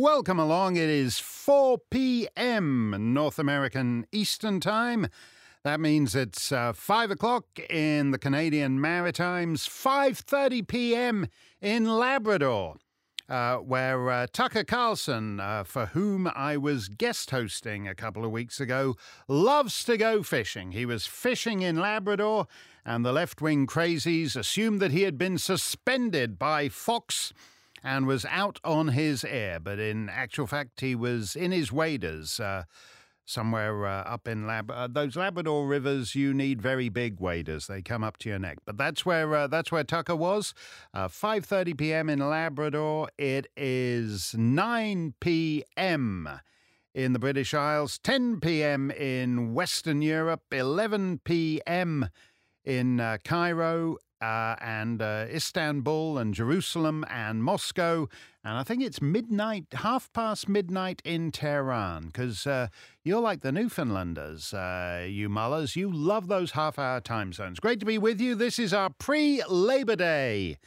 welcome along. It is 4 p.m. North American Eastern Time. That means it's 5 o'clock in the Canadian Maritimes, 5:30 p.m. in Labrador, where Tucker Carlson, for whom I was guest hosting a couple of weeks ago, loves to go fishing. He was fishing in Labrador, and the left-wing crazies assumed that he had been suspended by Fox and was out on his air. But in actual fact, he was in his waders somewhere up in those Labrador rivers. You need very big waders. They come up to your neck. But that's where Tucker was. 5:30 p.m. in Labrador. It is 9 p.m. in the British Isles, 10 p.m. in Western Europe, 11 p.m. in Cairo, and Istanbul and Jerusalem and Moscow. And I think it's midnight, half past midnight in Tehran, because you're like the Newfoundlanders, you mullers. You love those half-hour time zones. Great to be with you. This is our pre-Labor Day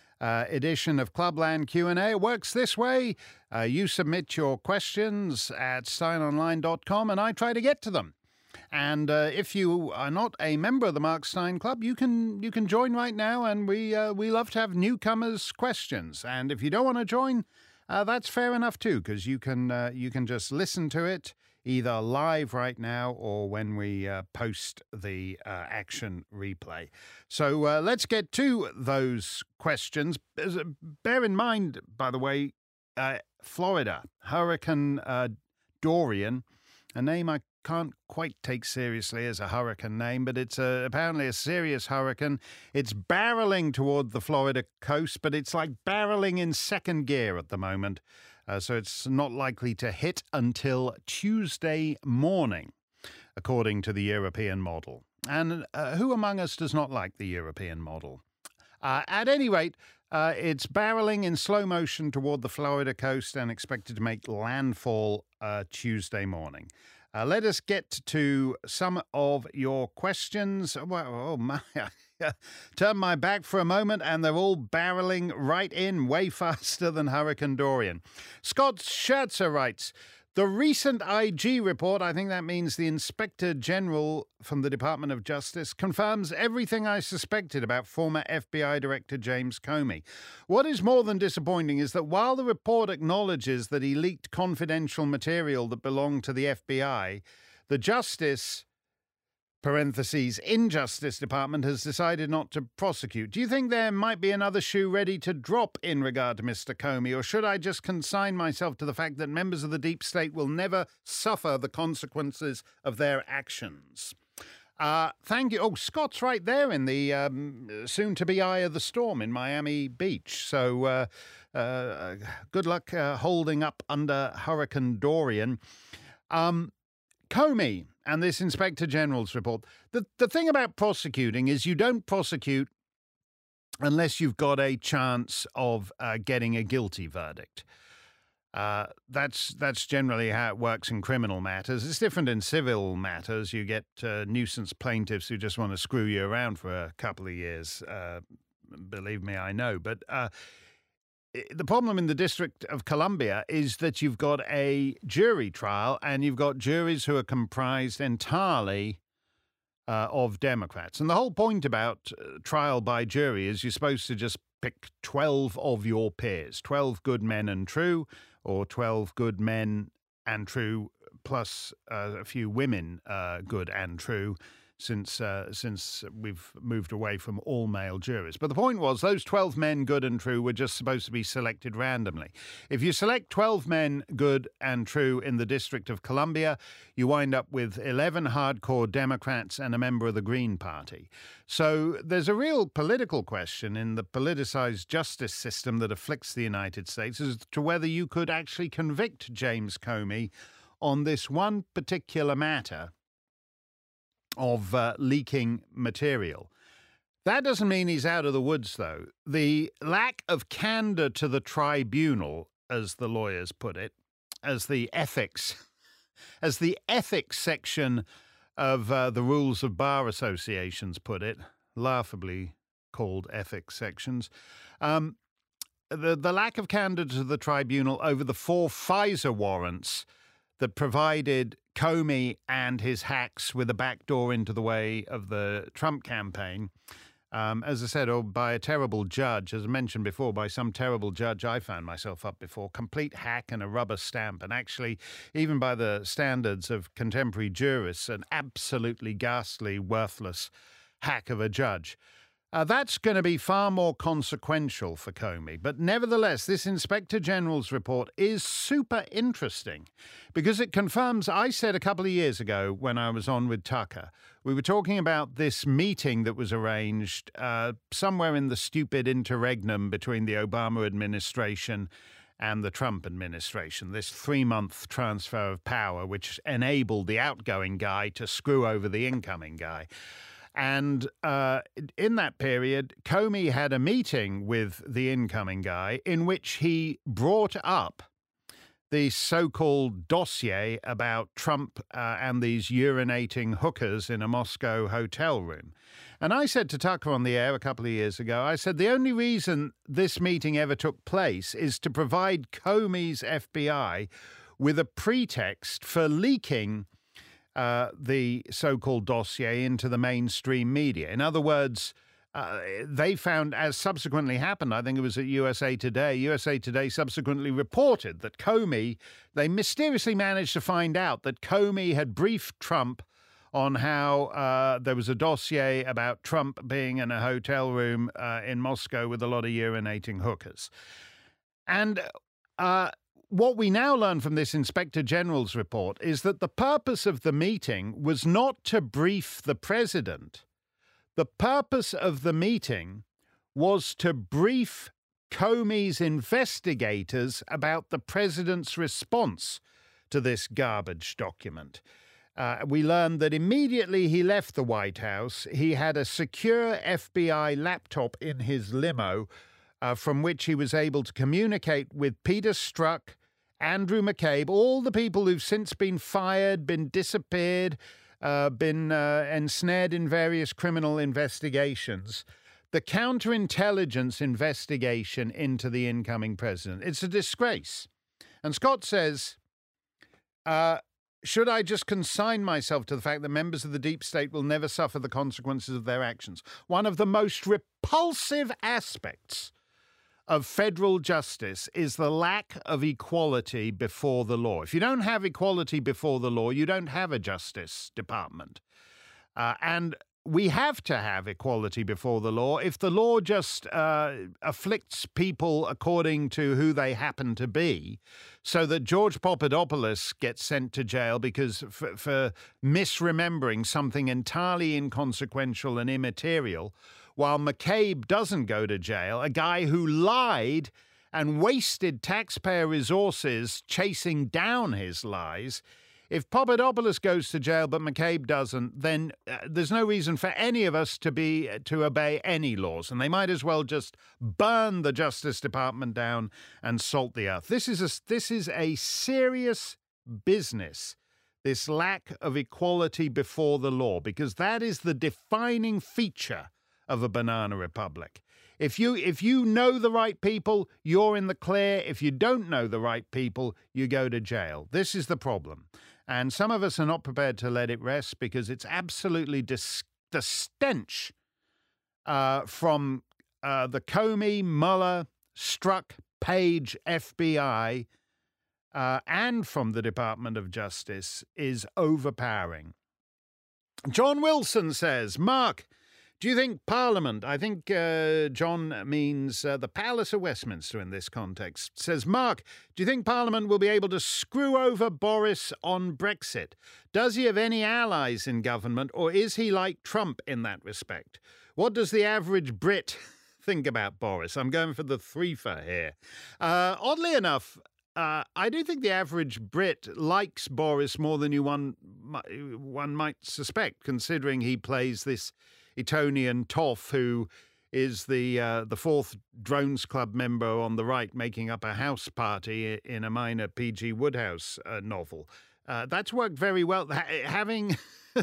edition of Clubland Q&A. It works this way. You submit your questions at steinonline.com, and I try to get to them. And if you are not a member of the Mark Steyn Club, you can join right now, and we love to have newcomers' questions. And if you don't want to join, that's fair enough too, because you can just listen to it either live right now or when we post the action replay. So let's get to those questions. Bear in mind, by the way, Florida, Hurricane Dorian, a name I can't quite take seriously as a hurricane name, but it's apparently a serious hurricane. It's barreling toward the Florida coast, but it's like barreling in second gear at the moment. So it's not likely to hit until Tuesday morning, according to the European model. And who among us does not like the European model? At any rate, it's barreling in slow motion toward the Florida coast and expected to make landfall Tuesday morning. Let us get to some of your questions. Well, oh my, turn my back for a moment and they're all barreling right in way faster than Hurricane Dorian. Scott Scherzer writes, the recent IG report, I think that means the Inspector General from the Department of Justice, confirms everything I suspected about former FBI Director James Comey. What is more than disappointing is that while the report acknowledges that he leaked confidential material that belonged to the FBI, the Justice Injustice Department has decided not to prosecute. Do you think there might be another shoe ready to drop in regard to Mr. Comey, or should I just consign myself to the fact that members of the deep state will never suffer the consequences of their actions? Thank you. Oh, Scott's right there in the soon-to-be eye of the storm in Miami Beach. So good luck holding up under Hurricane Dorian. Comey and this Inspector General's report. The thing about prosecuting is you don't prosecute unless you've got a chance of getting a guilty verdict. That's generally how it works in criminal matters. It's different in civil matters. You get nuisance plaintiffs who just want to screw you around for a couple of years. Believe me, I know. But the problem in the District of Columbia is that you've got a jury trial and you've got juries who are comprised entirely of Democrats. And the whole point about trial by jury is you're supposed to just pick 12 of your peers, 12 good men and true, or 12 good men and true, plus a few women good and true, since we've moved away from all male jurors. But the point was those 12 men good and true were just supposed to be selected randomly. If you select 12 men good and true in the District of Columbia, you wind up with 11 hardcore Democrats and a member of the Green Party. So there's a real political question in the politicized justice system that afflicts the United States as to whether you could actually convict James Comey on this one particular matter of leaking material. That doesn't mean he's out of the woods, though. The lack of candor to the tribunal, as the lawyers put it, as the ethics section of the Rules of Bar Associations put it, laughably called ethics sections, the lack of candor to the tribunal over the 4 FISA warrants that provided Comey and his hacks with a backdoor into the way of the Trump campaign. As I said, by a terrible judge, as I mentioned before, by some terrible judge I found myself up before, complete hack and a rubber stamp, and actually, even by the standards of contemporary jurists, an absolutely ghastly, worthless hack of a judge. That's going to be far more consequential for Comey. But nevertheless, this Inspector General's report is super interesting because it confirms, I said a couple of years ago when I was on with Tucker, we were talking about this meeting that was arranged somewhere in the stupid interregnum between the Obama administration and the Trump administration, this 3-month transfer of power, which enabled the outgoing guy to screw over the incoming guy. And in that period, Comey had a meeting with the incoming guy in which he brought up the so-called dossier about Trump and these urinating hookers in a Moscow hotel room. And I said to Tucker on the air a couple of years ago, I said, the only reason this meeting ever took place is to provide Comey's FBI with a pretext for leaking the so-called dossier into the mainstream media. In other words, they found, as subsequently happened, I think it was at USA Today subsequently reported that Comey, they mysteriously managed to find out that Comey had briefed Trump on how there was a dossier about Trump being in a hotel room in Moscow with a lot of urinating hookers. And what we now learn from this Inspector General's report is that the purpose of the meeting was not to brief the president. The purpose of the meeting was to brief Comey's investigators about the president's response to this garbage document. We learned that immediately he left the White House, he had a secure FBI laptop in his limo from which he was able to communicate with Peter Strzok, Andrew McCabe, all the people who've since been fired, been disappeared, been ensnared in various criminal investigations. The counterintelligence investigation into the incoming president. It's a disgrace. And Scott says, should I just consign myself to the fact that members of the deep state will never suffer the consequences of their actions? One of the most repulsive aspects of federal justice is the lack of equality before the law. If you don't have equality before the law, you don't have a Justice Department. And we have to have equality before the law. If the law just afflicts people according to who they happen to be, so that George Papadopoulos gets sent to jail because for misremembering something entirely inconsequential and immaterial, while McCabe doesn't go to jail, a guy who lied and wasted taxpayer resources chasing down his lies. If Papadopoulos goes to jail but McCabe doesn't, then there's no reason for any of us to obey any laws, and they might as well just burn the Justice Department down and salt the earth. This is a serious business, this lack of equality before the law, because that is the defining feature of a banana republic. If you know the right people, you're in the clear. If you don't know the right people, you go to jail. This is the problem. And some of us are not prepared to let it rest because it's absolutely the stench from the Comey, Mueller, Strzok, Page, FBI, and from the Department of Justice is overpowering. John Wilson says, Mark, do you think Parliament, I think John means the Palace of Westminster in this context, says, Mark, do you think Parliament will be able to screw over Boris on Brexit? Does he have any allies in government, or is he like Trump in that respect? What does the average Brit think about Boris? I'm going for the threefer here. Oddly enough, I do think the average Brit likes Boris more than one might suspect, considering he plays this Etonian toff who is the fourth Drones Club member on the right making up a house party in a minor P.G. Wodehouse novel. That's worked very well. Having,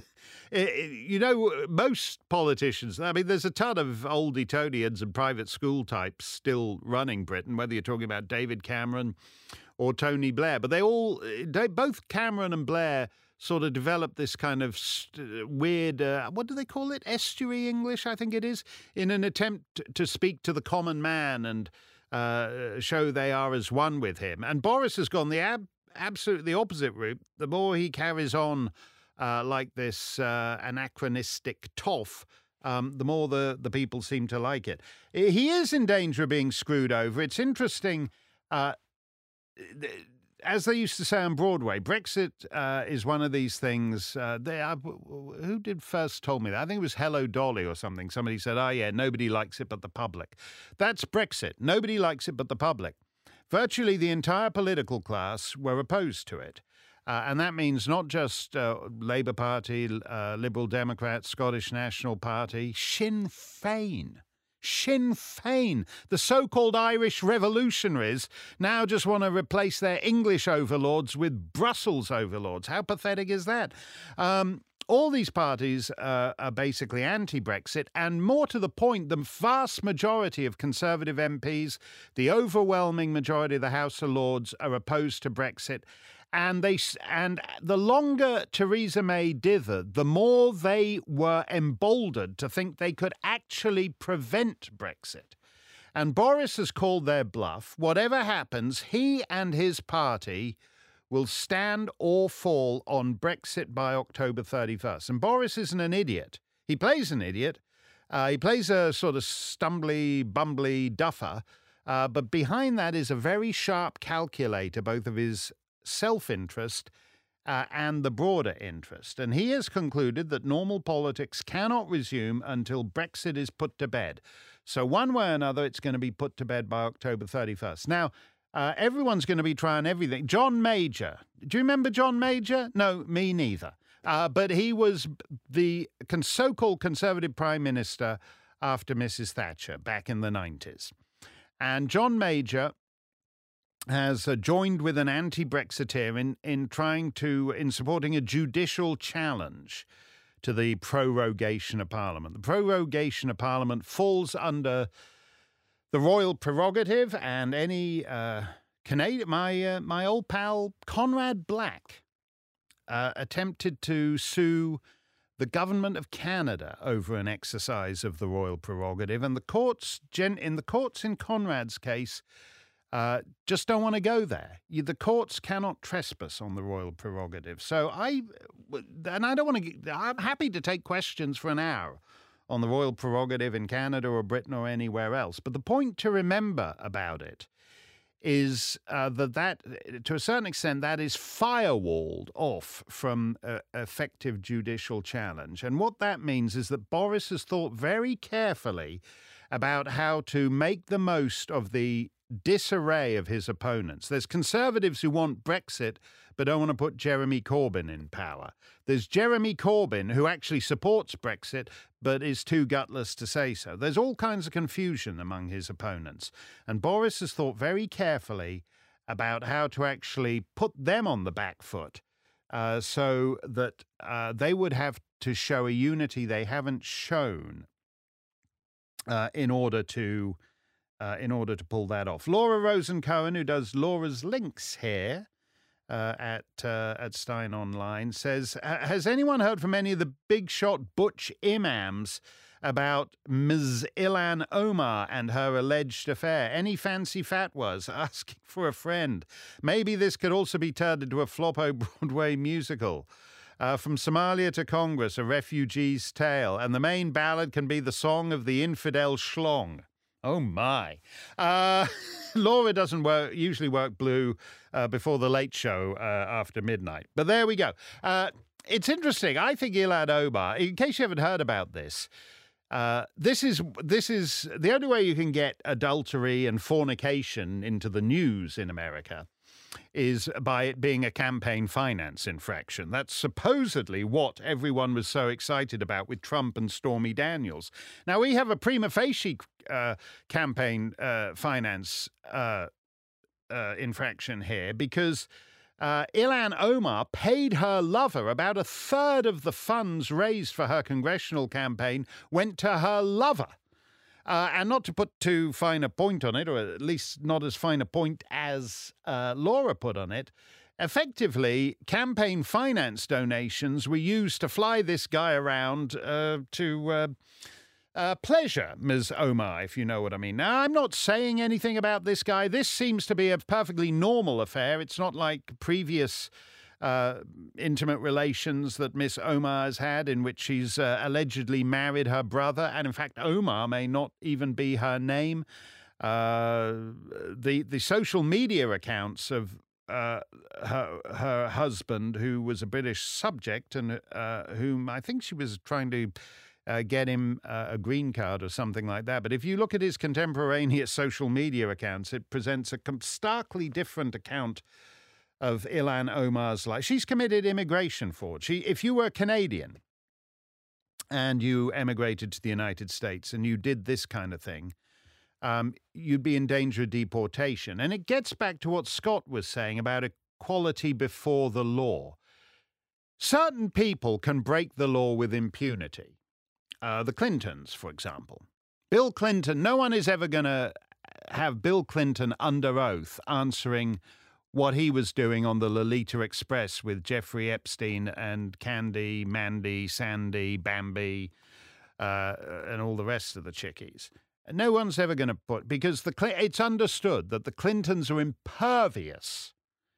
most politicians, I mean, there's a ton of old Etonians and private school types still running Britain, whether you're talking about David Cameron or Tony Blair. But both Cameron and Blair sort of developed this kind of weird, what do they call it? Estuary English, I think it is, in an attempt to speak to the common man and show they are as one with him. And Boris has gone the absolutely opposite route. The more he carries on like this anachronistic toff, the more the people seem to like it. He is in danger of being screwed over. It's interesting. As they used to say on Broadway, Brexit is one of these things. Who did first told me that? I think it was Hello Dolly or something. Somebody said, oh, yeah, nobody likes it but the public. That's Brexit. Nobody likes it but the public. Virtually the entire political class were opposed to it. And that means not just Labour Party, Liberal Democrats, Scottish National Party, Sinn Féin. Sinn Féin, the so-called Irish revolutionaries, now just want to replace their English overlords with Brussels overlords. How pathetic is that? All these parties are basically anti-Brexit, and more to the point, the vast majority of Conservative MPs, the overwhelming majority of the House of Lords, are opposed to Brexit. And the longer Theresa May dithered, the more they were emboldened to think they could actually prevent Brexit. And Boris has called their bluff. Whatever happens, he and his party will stand or fall on Brexit by October 31st. And Boris isn't an idiot. He plays an idiot. He plays a sort of stumbly, bumbly duffer. But behind that is a very sharp calculator, both of his self-interest and the broader interest. And he has concluded that normal politics cannot resume until Brexit is put to bed. So one way or another, it's going to be put to bed by October 31st. Now, everyone's going to be trying everything. John Major. Do you remember John Major? No, me neither. But he was the so-called Conservative Prime Minister after Mrs. Thatcher back in the 90s. And John Major has joined with an anti-Brexiteer in supporting a judicial challenge to the prorogation of Parliament. The prorogation of Parliament falls under the royal prerogative, and any Canadian, my old pal Conrad Black attempted to sue the government of Canada over an exercise of the royal prerogative, and the courts in Conrad's case just don't want to go there. The courts cannot trespass on the royal prerogative. So I'm happy to take questions for an hour on the royal prerogative in Canada or Britain or anywhere else. But the point to remember about it is that to a certain extent, that is firewalled off from effective judicial challenge. And what that means is that Boris has thought very carefully about how to make the most of the disarray of his opponents. There's Conservatives who want Brexit but don't want to put Jeremy Corbyn in power. There's Jeremy Corbyn who actually supports Brexit but is too gutless to say so. There's all kinds of confusion among his opponents. And Boris has thought very carefully about how to actually put them on the back foot so that they would have to show a unity they haven't shown in order to pull that off. Laura Rosen-Cohen, who does Laura's Links here at Stein Online, says, has anyone heard from any of the big shot butch imams about Ms. Ilhan Omar and her alleged affair? Any fancy fatwas? Asking for a friend. Maybe this could also be turned into a floppo Broadway musical. From Somalia to Congress, a refugee's tale, and the main ballad can be the song of the infidel schlong. Oh, my. Laura doesn't usually work blue before the late show after midnight. But there we go. It's interesting. I think Ilhan Omar, in case you haven't heard about this, this is the only way you can get adultery and fornication into the news in America is by it being a campaign finance infraction. That's supposedly what everyone was so excited about with Trump and Stormy Daniels. Now, we have a prima facie campaign finance infraction here because Ilhan Omar paid her lover. About a third of the funds raised for her congressional campaign went to her lover. And not to put too fine a point on it, or at least not as fine a point as Laura put on it, effectively, campaign finance donations were used to fly this guy around to pleasure Ms. Omar, if you know what I mean. Now, I'm not saying anything about this guy. This seems to be a perfectly normal affair. It's not like previous intimate relations that Miss Omar has had, in which she's allegedly married her brother. And in fact, Omar may not even be her name. The social media accounts of her husband, who was a British subject and whom I think she was trying to get him a green card or something like that. But if you look at his contemporaneous social media accounts, it presents a starkly different account of Ilhan Omar's life. She's committed immigration fraud. If you were Canadian and you emigrated to the United States and you did this kind of thing, you'd be in danger of deportation. And it gets back to what Scott was saying about equality before the law. Certain people can break the law with impunity. The Clintons, for example. Bill Clinton, no one is ever going to have Bill Clinton under oath answering what he was doing on the Lolita Express with Jeffrey Epstein and Candy, Mandy, Sandy, Bambi, and all the rest of the chickies. No one's ever going to because it's understood that the Clintons are impervious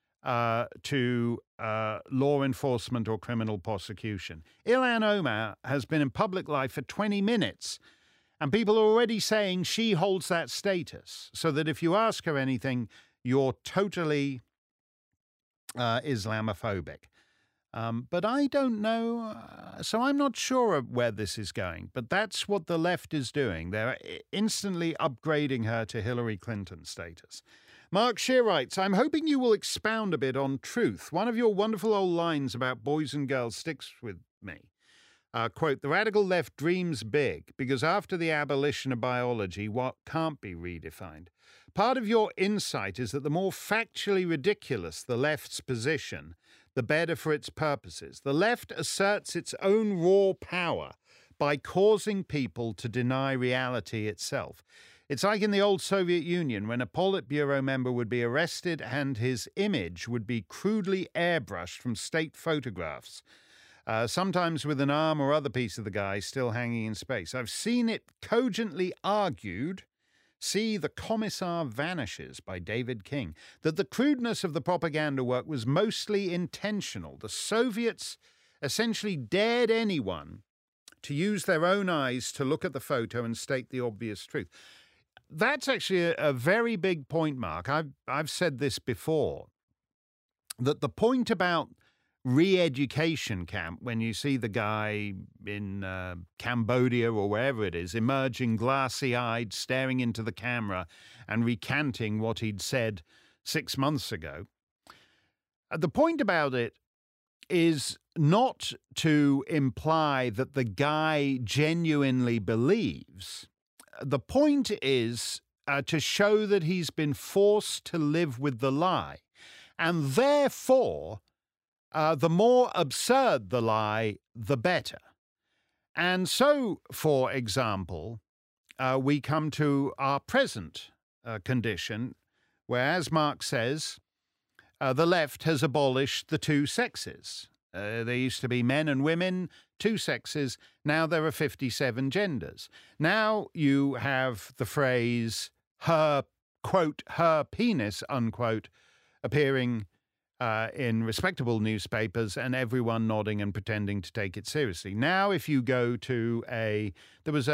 to law enforcement or criminal prosecution. Ilhan Omar has been in public life for 20 minutes, and people are already saying she holds that status, so that if you ask her anything, you're totally Islamophobic. But I don't know, so I'm not sure where this is going. But that's what the left is doing. They're instantly upgrading her to Hillary Clinton status. Mark Shear writes, I'm hoping you will expound a bit on truth. One of your wonderful old lines about boys and girls sticks with me. Quote, the radical left dreams big because after the abolition of biology, what can't be redefined? Part of your insight is that the more factually ridiculous the left's position, the better for its purposes. The left asserts its own raw power by causing people to deny reality itself. It's like in the old Soviet Union when a Politburo member would be arrested and his image would be crudely airbrushed from state photographs, sometimes with an arm or other piece of the guy still hanging in space. I've seen it cogently argued, see The Commissar Vanishes by David King, that the crudeness of the propaganda work was mostly intentional. The Soviets essentially dared anyone to use their own eyes to look at the photo and state the obvious truth. That's actually a very big point, Mark. I've said this before, that the point about re-education camp, when you see the guy in Cambodia or wherever it is, emerging glassy-eyed, staring into the camera and recanting what he'd said 6 months ago, the point about it is not to imply that the guy genuinely believes. The point is to show that he's been forced to live with the lie. And therefore, the more absurd the lie, the better. And so, for example, we come to our present condition, where, as Mark says, the left has abolished the two sexes. There used to be men and women, two sexes. Now there are 57 genders. Now you have the phrase, her, quote, her penis, unquote, appearing in respectable newspapers and everyone nodding and pretending to take it seriously. Now if you go to there was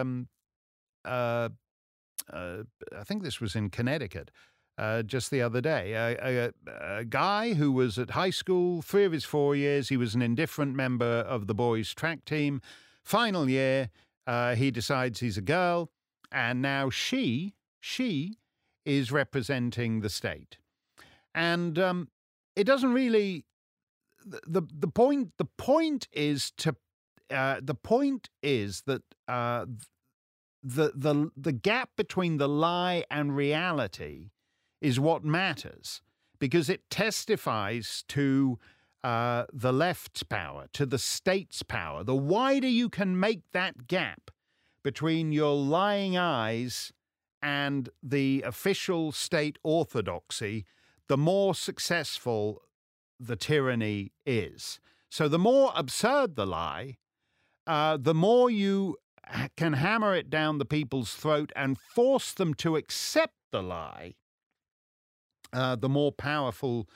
I think this was in Connecticut, just the other day, a guy who was at high school, 3 of his 4 years, he was an indifferent member of the boys' track team. Final year, he decides he's a girl, and now she is representing the state. And it doesn't really. The point is that the gap between the lie and reality is what matters, because it testifies to the left's power, to the state's power. The wider you can make that gap between your lying eyes and the official state orthodoxy, the more successful the tyranny is. So the more absurd the lie, the more you can hammer it down the people's throat and force them to accept the lie, the more powerful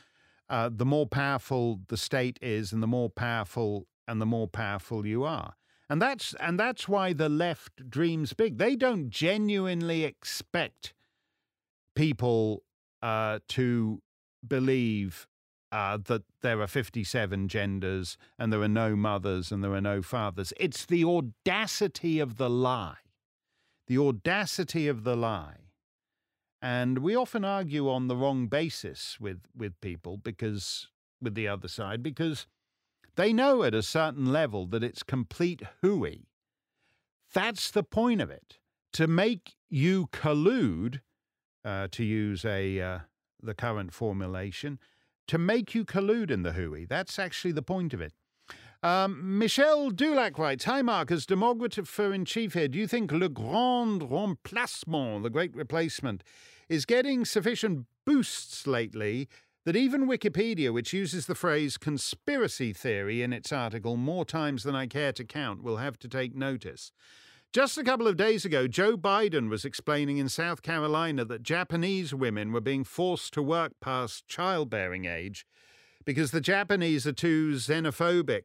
the state is, and the more powerful you are. And that's why the left dreams big. They don't genuinely expect people to believe that there are 57 genders and there are no mothers and there are no fathers. It's the audacity of the lie. The audacity of the lie. And we often argue on the wrong basis with people, with the other side, because they know at a certain level that it's complete hooey. That's the point of it. To make you collude, to use the current formulation, to make you collude in the hooey. That's actually the point of it. Michel Dulac writes, "Hi Mark, as demographer-in-chief here, do you think Le Grand Remplacement, the Great Replacement, is getting sufficient boosts lately that even Wikipedia, which uses the phrase conspiracy theory in its article more times than I care to count, will have to take notice? Just a couple of days ago, Joe Biden was explaining in South Carolina that Japanese women were being forced to work past childbearing age because the Japanese are too xenophobic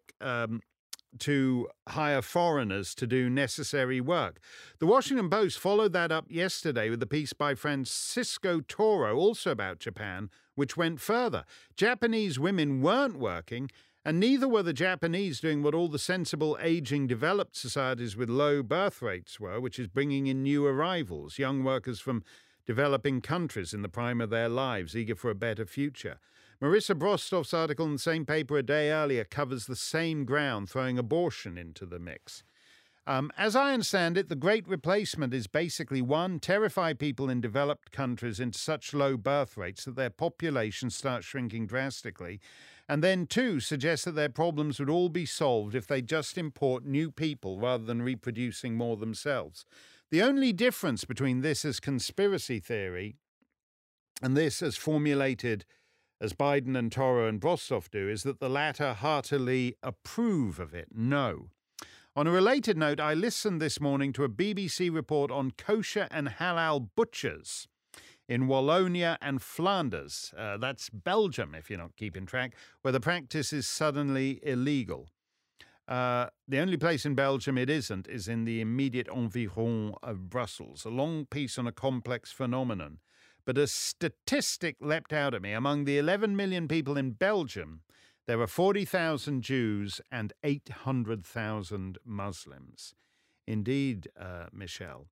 to hire foreigners to do necessary work. The Washington Post followed that up yesterday with a piece by Francisco Toro, also about Japan, which went further. Japanese women weren't working, and neither were the Japanese doing what all the sensible aging developed societies with low birth rates were, which is bringing in new arrivals, young workers from developing countries in the prime of their lives, eager for a better future. Marissa Brostov's article in the same paper a day earlier covers the same ground, throwing abortion into the mix. As I understand it, the Great Replacement is basically, one, terrify people in developed countries into such low birth rates that their population starts shrinking drastically, and then two, suggest that their problems would all be solved if they just import new people rather than reproducing more themselves. The only difference between this as conspiracy theory and this as formulated as Biden and Toro and Brostov do, is that the latter heartily approve of it. No. On a related note, I listened this morning to a BBC report on kosher and halal butchers in Wallonia and Flanders. That's Belgium, if you're not keeping track, where the practice is suddenly illegal. The only place in Belgium it isn't is in the immediate environ of Brussels. A long piece on a complex phenomenon. But a statistic leapt out at me. Among the 11 million people in Belgium, there are 40,000 Jews and 800,000 Muslims. Indeed, Michelle.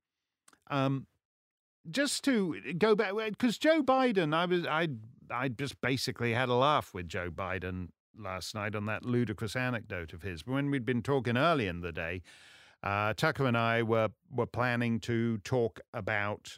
Just to go back, because Joe Biden, I just basically had a laugh with Joe Biden last night on that ludicrous anecdote of his. But when we'd been talking early in the day, Tucker and I were planning to talk about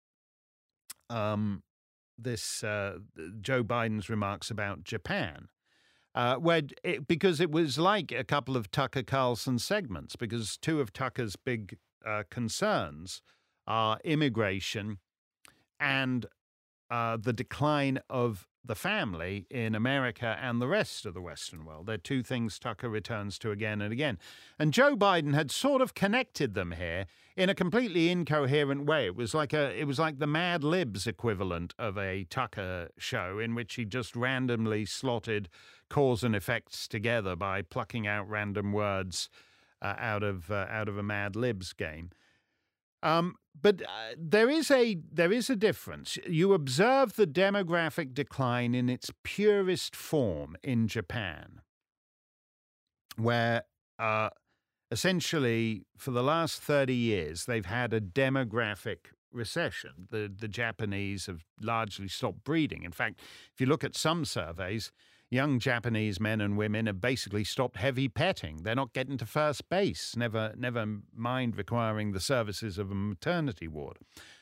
this Joe Biden's remarks about Japan, because it was like a couple of Tucker Carlson segments, because two of Tucker's big concerns are immigration and the decline of the family in America and the rest of the Western world. They're two things Tucker returns to again and again. And Joe Biden had sort of connected them here in a completely incoherent way. It was like the Mad Libs equivalent of a Tucker show in which he just randomly slotted cause and effects together by plucking out random words out of a Mad Libs game. But there is a difference. You observe the demographic decline in its purest form in Japan, where essentially for the last 30 years they've had a demographic recession. The Japanese have largely stopped breeding. In fact, if you look at some surveys, young Japanese men and women have basically stopped heavy petting. They're not getting to first base, never mind requiring the services of a maternity ward.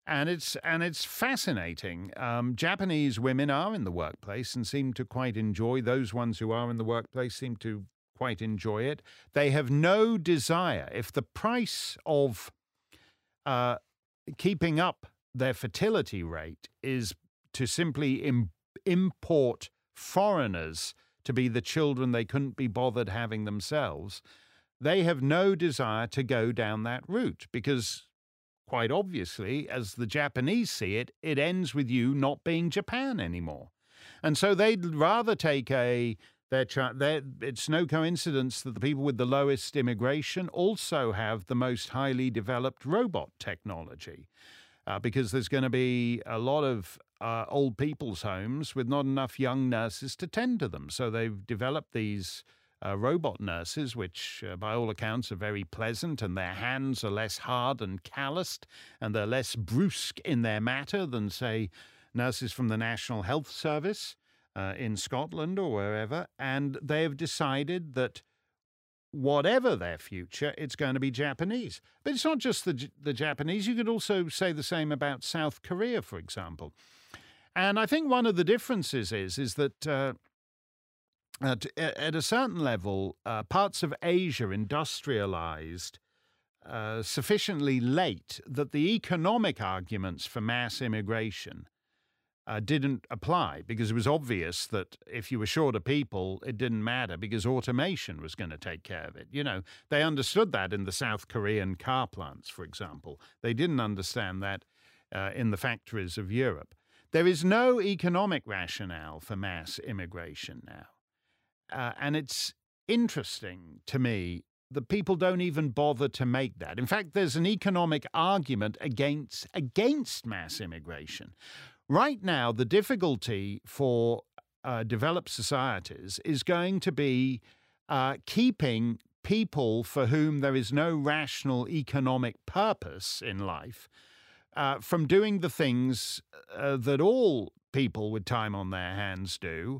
And it's fascinating. Japanese women are in the workplace and seem to quite enjoy. Those ones who are in the workplace seem to quite enjoy it. They have no desire. If the price of keeping up their fertility rate is to simply import foreigners to be the children they couldn't be bothered having themselves, they have no desire to go down that route because, quite obviously, as the Japanese see it, it ends with you not being Japan anymore. And so they'd rather take it's no coincidence that the people with the lowest immigration also have the most highly developed robot technology, because there's going to be a lot of old people's homes with not enough young nurses to tend to them. So they've developed these robot nurses, which by all accounts are very pleasant, and their hands are less hard and calloused, and they're less brusque in their matter than, say, nurses from the National Health Service in Scotland or wherever. And they have decided that whatever their future, it's going to be Japanese. But it's not just the Japanese. You could also say the same about South Korea, for example. And I think one of the differences is that at a certain level, parts of Asia industrialized sufficiently late that the economic arguments for mass immigration didn't apply, because it was obvious that if you were short of people, it didn't matter because automation was going to take care of it. You know, they understood that in the South Korean car plants, for example. They didn't understand that in the factories of Europe. There is no economic rationale for mass immigration now. And it's interesting to me that people don't even bother to make that. In fact, there's an economic argument against mass immigration. Right now, the difficulty for developed societies is going to be keeping people for whom there is no rational economic purpose in life from doing the things that all people with time on their hands do.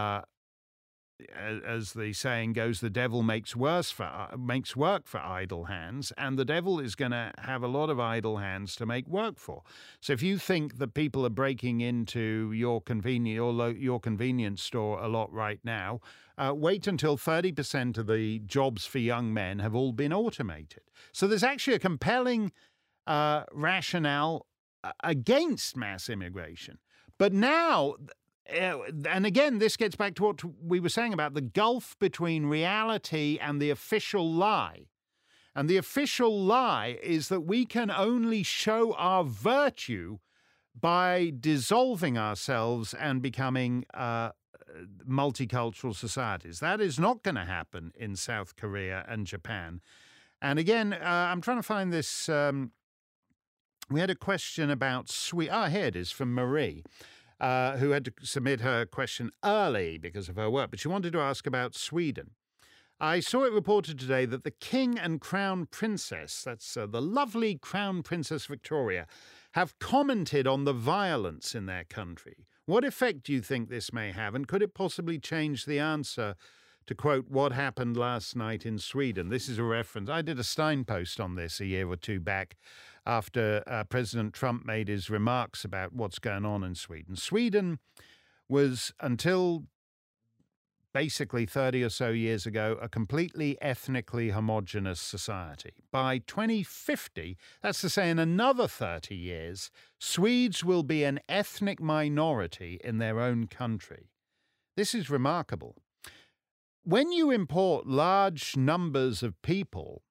As the saying goes, the devil makes work for idle hands, and the devil is going to have a lot of idle hands to make work for. So if you think that people are breaking into your convenience store a lot right now, wait until 30% of the jobs for young men have all been automated. So there's actually a compelling rationale against mass immigration. But now, and again, this gets back to what we were saying about the gulf between reality and the official lie. And the official lie is that we can only show our virtue by dissolving ourselves and becoming multicultural societies. That is not going to happen in South Korea and Japan. And again, I'm trying to find this. We had a question about Sweden. Here it is from Marie, who had to submit her question early because of her work, but she wanted to ask about Sweden. I saw it reported today that the King and Crown Princess, that's the lovely Crown Princess Victoria, have commented on the violence in their country. What effect do you think this may have, and could it possibly change the answer to quote what happened last night in Sweden? This is a reference. I did a Stein post on this a year or two back after President Trump made his remarks about what's going on in Sweden. Sweden was, until basically 30 or so years ago, a completely ethnically homogenous society. By 2050, that's to say in another 30 years, Swedes will be an ethnic minority in their own country. This is remarkable. When you import large numbers of people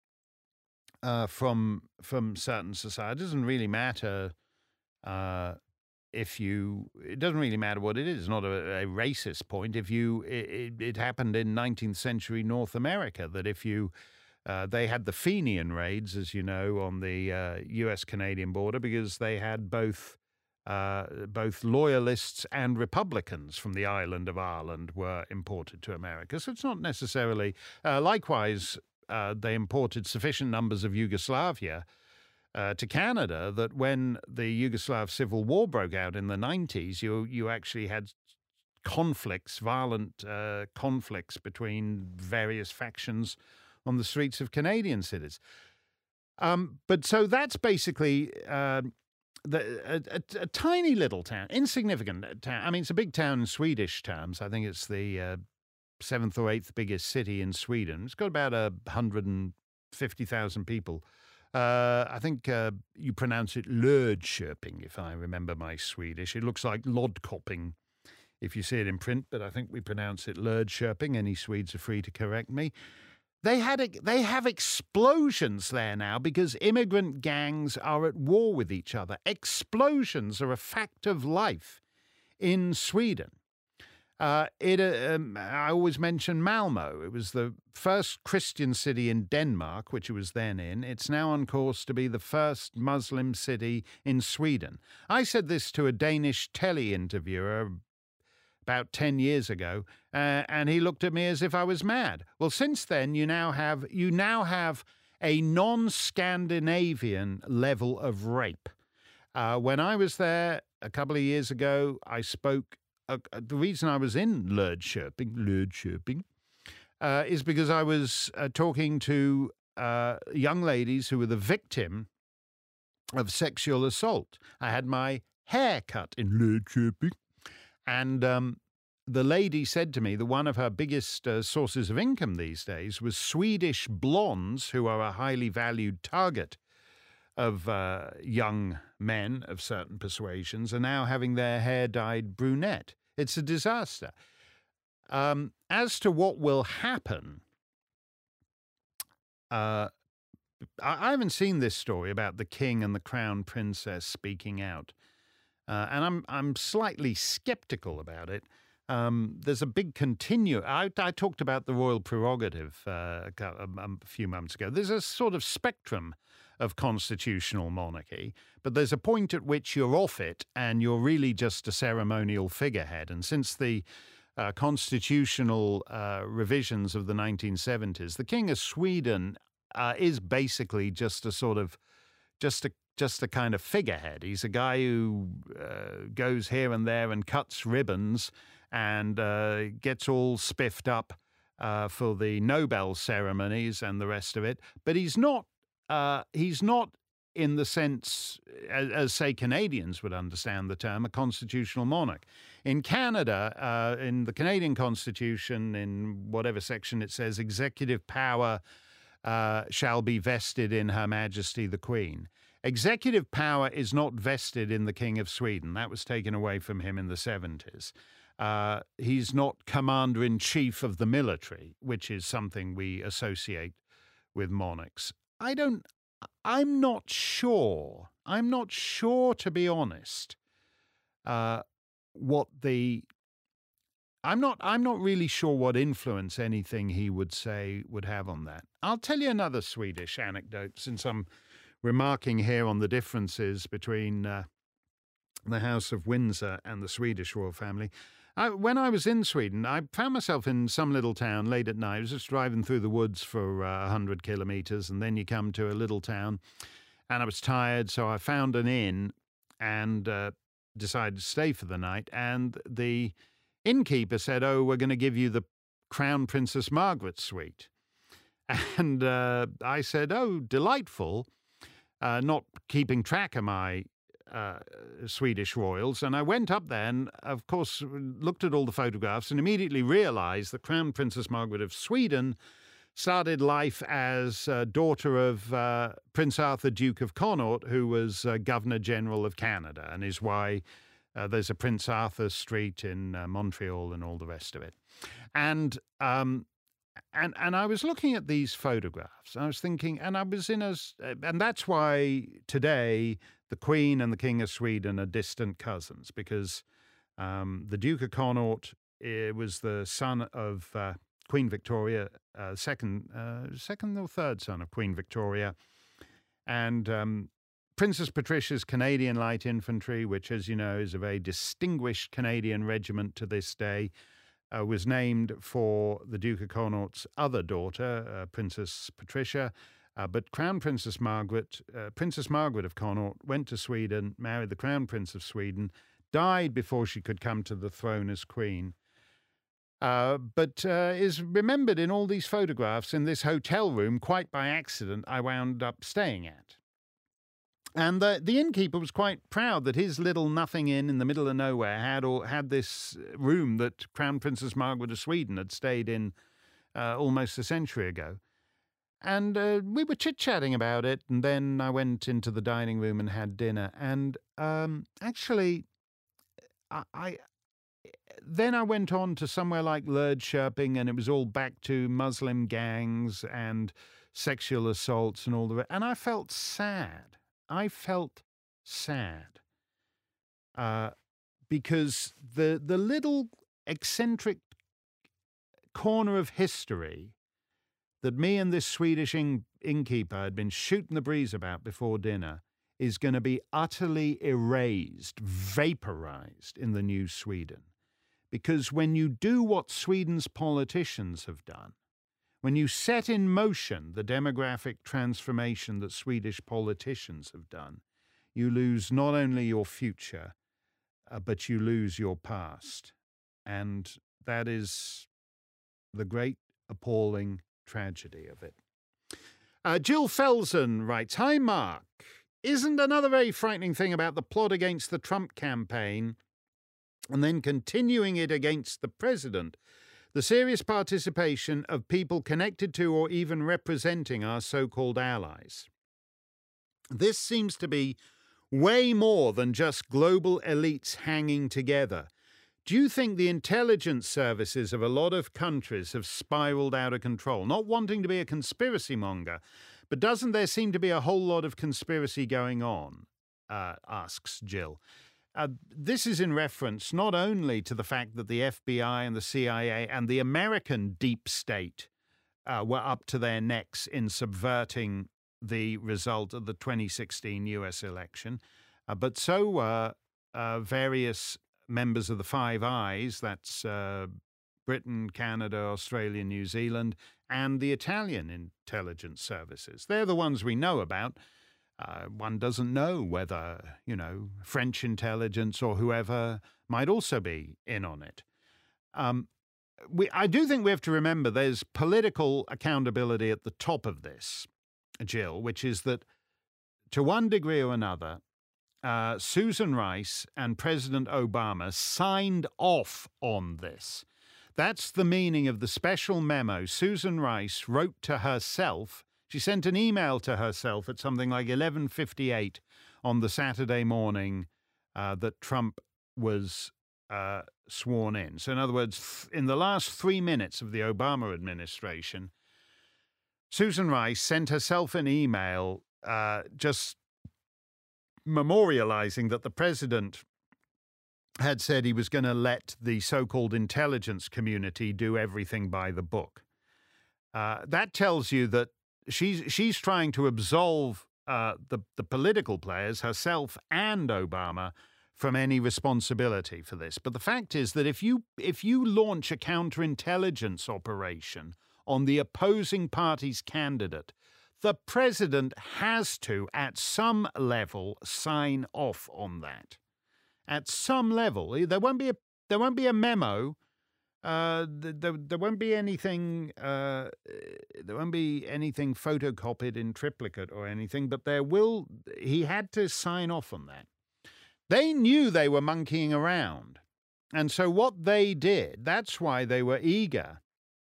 from certain societies, it doesn't really matter it doesn't really matter what it is. It's not a racist point. It happened in 19th century North America that they had the Fenian raids, as you know, on the U.S.-Canadian border because they had both loyalists and Republicans from the island of Ireland were imported to America. So it's not necessarily... likewise, they imported sufficient numbers of Yugoslavia to Canada that when the Yugoslav Civil War broke out in the 90s, you actually had violent conflicts between various factions on the streets of Canadian cities. But so that's basically a tiny little town, insignificant town. I mean, it's a big town in Swedish terms. I think it's the seventh or eighth biggest city in Sweden. It's got about 150,000 people. I think you pronounce it Lödköping, if I remember my Swedish. It looks like Lodkopping if you see it in print, but I think we pronounce it Lödköping. Any Swedes are free to correct me. They have explosions there now because immigrant gangs are at war with each other. Explosions are a fact of life in Sweden. I always mention Malmö. It was the first Christian city in Denmark, which it was then in. It's now on course to be the first Muslim city in Sweden. I said this to a Danish tele-interviewer about 10 years ago, and he looked at me as if I was mad. Well, since then, you now have a non-Scandinavian level of rape. When I was there a couple of years ago, I spoke. The reason I was in Lödköping, is because I was talking to young ladies who were the victim of sexual assault. I had my hair cut in Lödköping, and the lady said to me that one of her biggest sources of income these days was Swedish blondes, who are a highly valued target of young men of certain persuasions, are now having their hair dyed brunette. It's a disaster. As to what will happen, I haven't seen this story about the king and the crown princess speaking out, and I'm slightly skeptical about it. There's a big I talked about the royal prerogative a few months ago. There's a sort of spectrum of constitutional monarchy, but there's a point at which you're off it and you're really just a ceremonial figurehead. And since the constitutional revisions of the 1970s, the King of Sweden is basically just a sort of just a kind of figurehead. He's a guy who goes here and there and cuts ribbons and gets all spiffed up for the Nobel ceremonies and the rest of it. But he's not in the sense, as say Canadians would understand the term, a constitutional monarch. In Canada, in the Canadian Constitution, in whatever section it says, executive power shall be vested in Her Majesty the Queen. Executive power is not vested in the King of Sweden. That was taken away from him in the 70s. He's not commander-in-chief of the military, which is something we associate with monarchs. I'm not sure, to be honest, I'm not really sure what influence anything he would say would have on that. I'll tell you another Swedish anecdote, since I'm remarking here on the differences between the House of Windsor and the Swedish royal family. When I was in Sweden, I found myself in some little town late at night. I was just driving through the woods for 100 kilometers, and then you come to a little town, and I was tired, so I found an inn and decided to stay for the night. And the innkeeper said, "Oh, we're going to give you the Crown Princess Margaret suite." And I said, "Oh, delightful," not keeping track of my Swedish royals, and I went up there and, of course, looked at all the photographs and immediately realized that Crown Princess Margaret of Sweden started life as daughter of Prince Arthur, Duke of Connaught, who was Governor General of Canada, and is why there's a Prince Arthur Street in Montreal and all the rest of it. And I was looking at these photographs, and I was thinking, and I was and that's why today the Queen and the King of Sweden are distant cousins, because the Duke of Connaught was the son of Queen Victoria, second or third son of Queen Victoria, and Princess Patricia's Canadian Light Infantry, which, as you know, is a very distinguished Canadian regiment to this day, was named for the Duke of Connaught's other daughter, Princess Patricia. But Crown Princess Margaret of Connaught, went to Sweden, married the Crown Prince of Sweden, died before she could come to the throne as queen, but is remembered in all these photographs in this hotel room, quite by accident, I wound up staying at. And the innkeeper was quite proud that his little nothing in the middle of nowhere had this room that Crown Princess Margaret of Sweden had stayed in almost a century ago. And we were chit-chatting about it, and then I went into the dining room and had dinner. And actually, then I went on to somewhere like Lerdschaping, and it was all back to Muslim gangs and sexual assaults and all the rest. And I felt sad. Because the little eccentric corner of history that me and this Swedish innkeeper had been shooting the breeze about before dinner is going to be utterly erased, vaporized in the new Sweden. Because when you do what Sweden's politicians have done, when you set in motion the demographic transformation that Swedish politicians have done, you lose not only your future, but you lose your past. And that is the great, appalling tragedy of it. Jill Felsen writes, "Hi, Mark. Isn't another very frightening thing about the plot against the Trump campaign and then continuing it against the president the serious participation of people connected to or even representing our so-called allies? This seems to be way more than just global elites hanging together. Do you think the intelligence services of a lot of countries have spiraled out of control? Not wanting to be a conspiracy monger, but doesn't there seem to be a whole lot of conspiracy going on?" Asks Jill. This is in reference not only to the fact that the FBI and the CIA and the American deep state were up to their necks in subverting the result of the 2016 US election, but so were various members of the Five Eyes, that's Britain, Canada, Australia, New Zealand, and the Italian intelligence services. They're the ones we know about. One doesn't know whether, French intelligence or whoever might also be in on it. I do think we have to remember there's political accountability at the top of this, Jill, which is that to one degree or another, Susan Rice and President Obama signed off on this. That's the meaning of the special memo Susan Rice wrote to herself. She sent an email to herself at something like 11:58 on the Saturday morning that Trump was sworn in. So in other words, in the last 3 minutes of the Obama administration, Susan Rice sent herself an email just memorializing that the president had said he was going to let the so-called intelligence community do everything by the book. That tells you that she's trying to absolve the political players, herself and Obama, from any responsibility for this. But the fact is that if you launch a counterintelligence operation on the opposing party's candidate, the president has to, at some level, sign off on that. At some level, there won't be a memo. There won't be anything. There won't be anything photocopied in triplicate or anything. But there will. He had to sign off on that. They knew they were monkeying around, and so what they did. That's why they were eager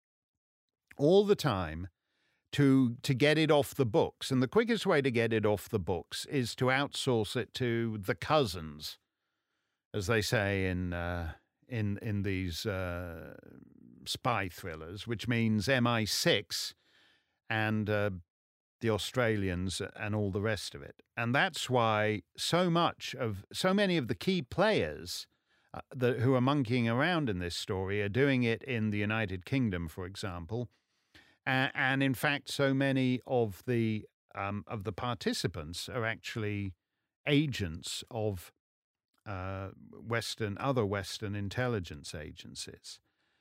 all the time to get it off the books. And the quickest way to get it off the books is to outsource it to the cousins, as they say in these spy thrillers, which means MI6 and the Australians and all the rest of it. And that's why so many of the key players who are monkeying around in this story are doing it in the United Kingdom, for example. And in fact, so many of the participants are actually agents of other Western intelligence agencies.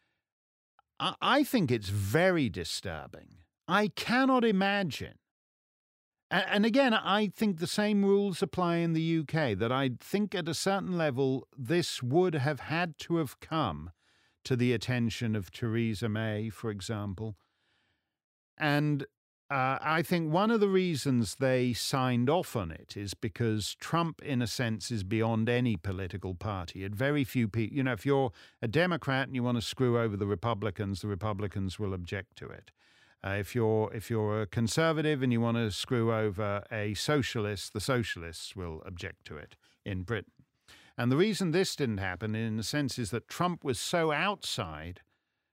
I think it's very disturbing. I cannot imagine. And again, I think the same rules apply in the UK, that I think at a certain level, this would have had to have come to the attention of Theresa May, for example. And I think one of the reasons they signed off on it is because Trump, in a sense, is beyond any political party. At very few people, if you're a Democrat and you want to screw over the Republicans will object to it. If you're a conservative and you want to screw over a socialist, the socialists will object to it in Britain. And the reason this didn't happen, in a sense, is that Trump was so outside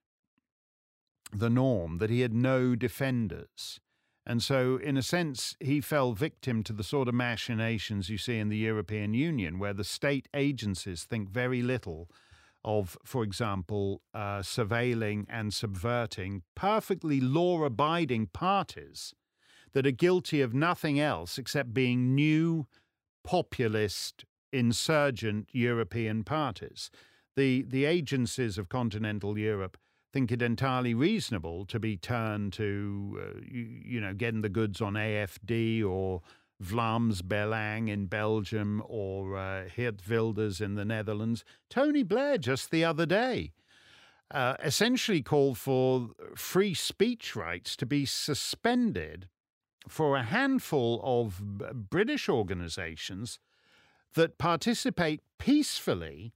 the norm that he had no defenders. And so, in a sense, he fell victim to the sort of machinations you see in the European Union, where the state agencies think very little of, for example, surveilling and subverting perfectly law-abiding parties that are guilty of nothing else except being new, populist, insurgent European parties. The agencies of continental Europe think it entirely reasonable to be turned to, getting the goods on AFD or Vlaams Belang in Belgium or Geert Wilders in the Netherlands. Tony Blair just the other day essentially called for free speech rights to be suspended for a handful of British organisations that participate peacefully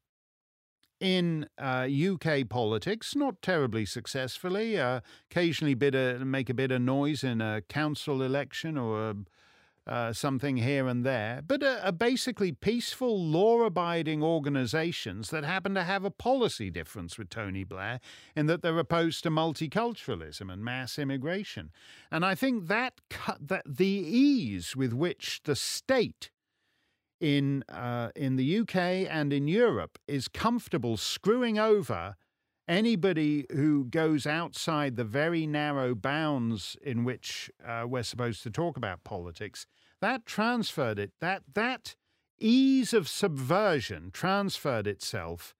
in UK politics, not terribly successfully, occasionally make a bit of noise in a council election or something here and there, but are basically peaceful, law-abiding organisations that happen to have a policy difference with Tony Blair in that they're opposed to multiculturalism and mass immigration. And I think that the ease with which the state in the UK and in Europe is comfortable screwing over anybody who goes outside the very narrow bounds in which we're supposed to talk about politics, that transferred it, that ease of subversion transferred itself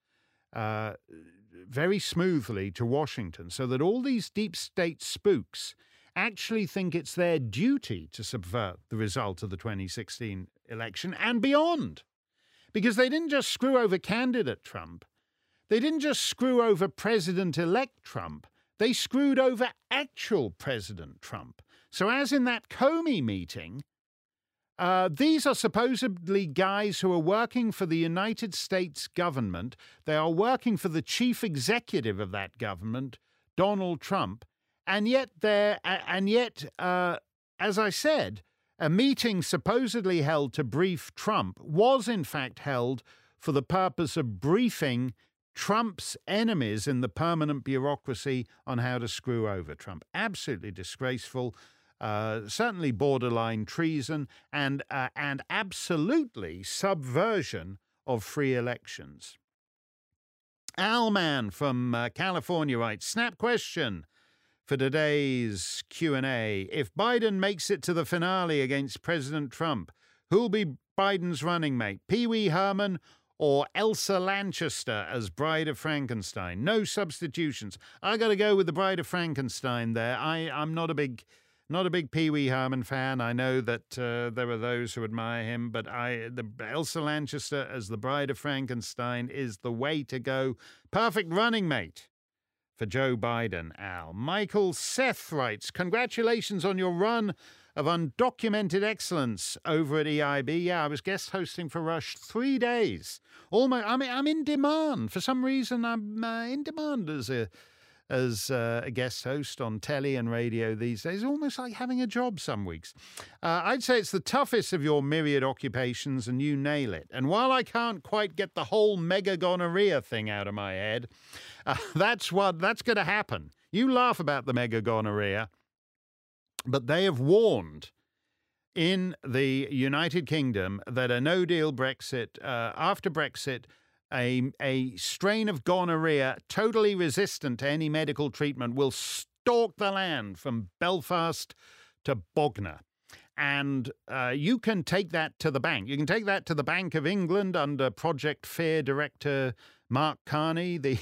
very smoothly to Washington, so that all these deep state spooks actually think it's their duty to subvert the result of the 2016 election and beyond. Because they didn't just screw over candidate Trump. They didn't just screw over President-elect Trump. They screwed over actual President Trump. So as in that Comey meeting, these are supposedly guys who are working for the United States government. They are working for the chief executive of that government, Donald Trump. And yet, as I said, a meeting supposedly held to brief Trump was in fact held for the purpose of briefing Trump's enemies in the permanent bureaucracy on how to screw over Trump. Absolutely disgraceful, certainly borderline treason, and absolutely subversion of free elections. Alman from California writes, snap question for today's Q&A. If Biden makes it to the finale against President Trump, who'll be Biden's running mate? Pee Wee Herman or Elsa Lanchester as Bride of Frankenstein? No substitutions. I got to go with the Bride of Frankenstein there. I'm not a big Pee Wee Herman fan. I know that there are those who admire him, but the Elsa Lanchester as the Bride of Frankenstein is the way to go. Perfect running mate for Joe Biden, Al. Michael Seth writes, congratulations on your run of undocumented excellence over at EIB. Yeah, I was guest hosting for Rush 3 days. I'm in demand. For some reason, I'm in demand as a guest host on telly and radio these days. Almost like having a job some weeks. I'd say it's the toughest of your myriad occupations, and you nail it. And while I can't quite get the whole mega gonorrhea thing out of my head, that's going to happen. You laugh about the mega gonorrhea, but they have warned in the United Kingdom that a no-deal Brexit, after Brexit, a strain of gonorrhea totally resistant to any medical treatment will stalk the land from Belfast to Bognor. And you can take that to the bank. You can take that to the Bank of England under Project Fear director Mark Carney, the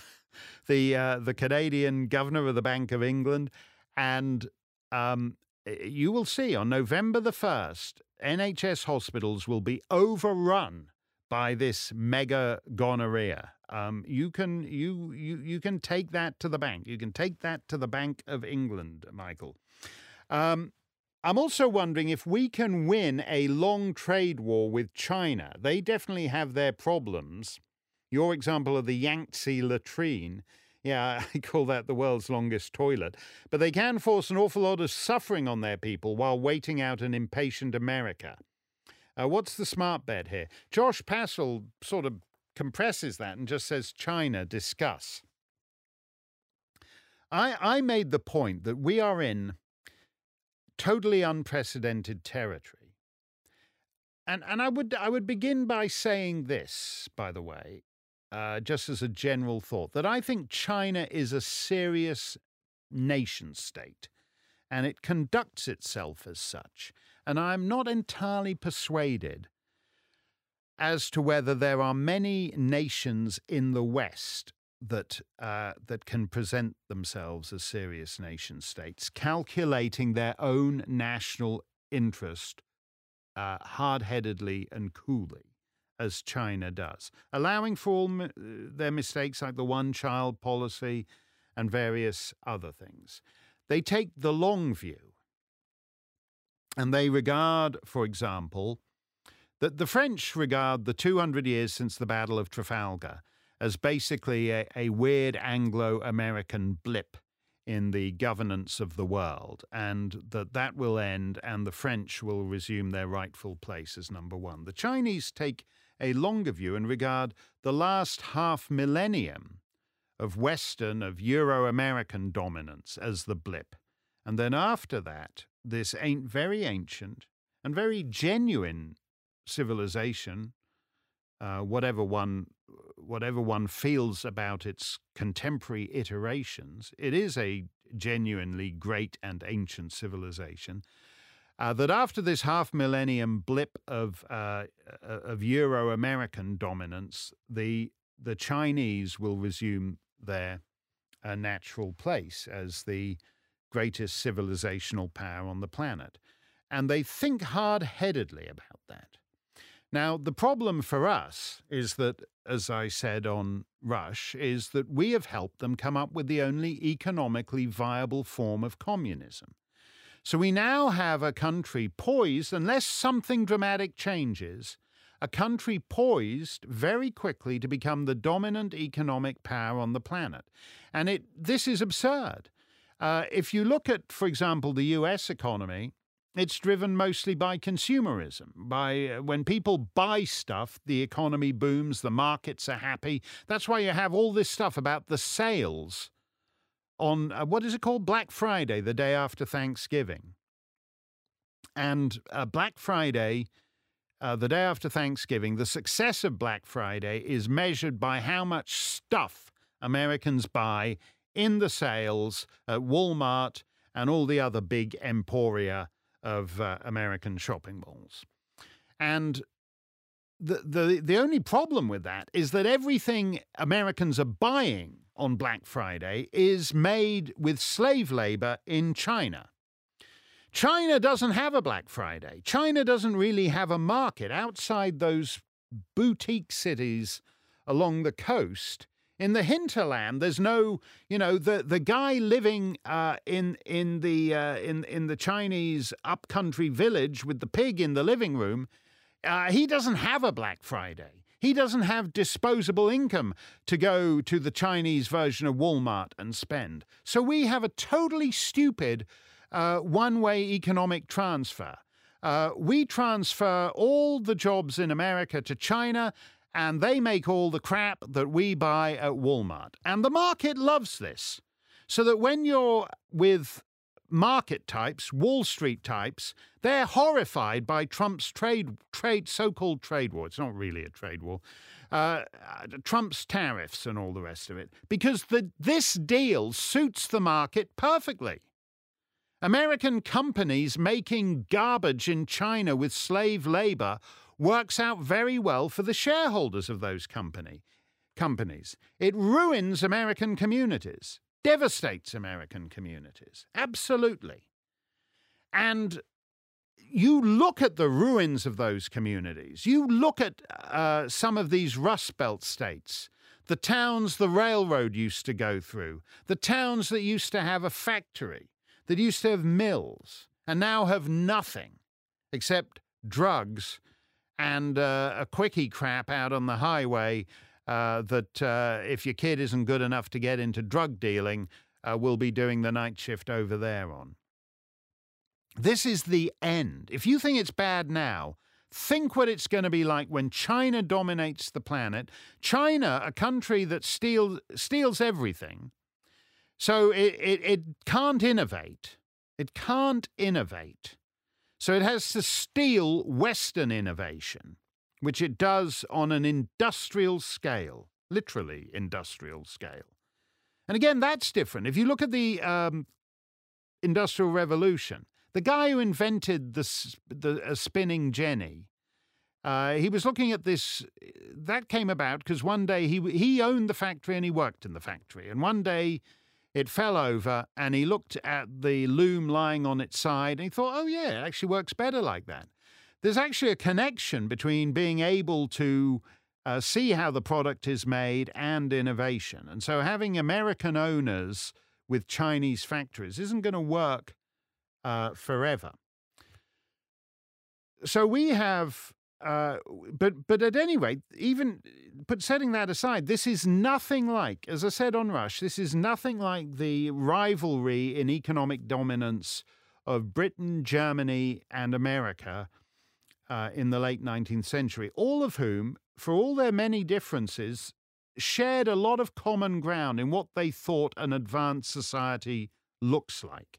Canadian governor of the Bank of England. And you will see on November the 1st, NHS hospitals will be overrun by this mega gonorrhea. You can take that to the bank. You can take that to the Bank of England, Michael. I'm also wondering if we can win a long trade war with China. They definitely have their problems. Your example of the Yangtze latrine, yeah, I call that the world's longest toilet. But they can force an awful lot of suffering on their people while waiting out an impatient America. What's the smart bet here? Josh Passel sort of compresses that and just says, China, discuss. I made the point that we are in totally unprecedented territory. And I would begin by saying this, by the way, just as a general thought, that I think China is a serious nation state, and it conducts itself as such. And I'm not entirely persuaded as to whether there are many nations in the West that can present themselves as serious nation states, calculating their own national interest hard-headedly and coolly, as China does, allowing for all their mistakes like the one-child policy and various other things. They take the long view, and they regard, for example, that the French regard the 200 years since the Battle of Trafalgar as basically a weird Anglo-American blip in the governance of the world, and that will end and the French will resume their rightful place as number one. The Chinese take a longer view and regard the last half millennium of Western, of Euro-American dominance as the blip. And then after that, this very ancient and very genuine civilization, whatever one feels about its contemporary iterations, it is a genuinely great and ancient civilization. That after this half-millennium blip of Euro-American dominance, the Chinese will resume their natural place as the greatest civilizational power on the planet. And they think hard-headedly about that. Now, the problem for us is that, as I said on Rush, is that we have helped them come up with the only economically viable form of communism. So we now have a country poised, unless something dramatic changes, a country poised very quickly to become the dominant economic power on the planet. And this is absurd. If you look at, for example, the US economy, it's driven mostly by consumerism. When people buy stuff, the economy booms, the markets are happy. That's why you have all this stuff about the sales on, what is it called? Black Friday, the day after Thanksgiving. And Black Friday, the day after Thanksgiving, the success of Black Friday is measured by how much stuff Americans buy in the sales at Walmart and all the other big emporia of American shopping malls. And the only problem with that is that everything Americans are buying on Black Friday is made with slave labor in China. China doesn't have a Black Friday. China doesn't really have a market outside those boutique cities along the coast. In the hinterland, there's no, the guy living in the Chinese upcountry village with the pig in the living room. He doesn't have a Black Friday. He doesn't have disposable income to go to the Chinese version of Walmart and spend. So we have a totally stupid one-way economic transfer. We transfer all the jobs in America to China, and they make all the crap that we buy at Walmart. And the market loves this. So that when you're with market types, Wall Street types, they're horrified by Trump's so-called trade war. It's not really a trade war. Trump's tariffs and all the rest of it. Because this deal suits the market perfectly. American companies making garbage in China with slave labor works out very well for the shareholders of those companies. It ruins American communities, devastates American communities, absolutely. And you look at the ruins of those communities, you look at some of these Rust Belt states, the towns the railroad used to go through, the towns that used to have a factory, that used to have mills and now have nothing except drugs and a quickie crap out on the highway that if your kid isn't good enough to get into drug dealing, will be doing the night shift over there on. This is the end. If you think it's bad now, think what it's going to be like when China dominates the planet. China, a country that steals everything, so it can't innovate. It can't innovate. So it has to steal Western innovation, which it does on an industrial scale, literally industrial scale. And again, that's different. If you look at the Industrial Revolution, the guy who invented the spinning jenny, he was looking at this. That came about because one day he owned the factory and he worked in the factory. And one day it fell over and he looked at the loom lying on its side and he thought, oh, yeah, it actually works better like that. There's actually a connection between being able to see how the product is made and innovation. And so having American owners with Chinese factories isn't going to work forever. So we have, but at any rate, but setting that aside, this is nothing like, as I said on Rush, this is nothing like the rivalry in economic dominance of Britain, Germany, and America in the late 19th century, all of whom, for all their many differences, shared a lot of common ground in what they thought an advanced society looks like.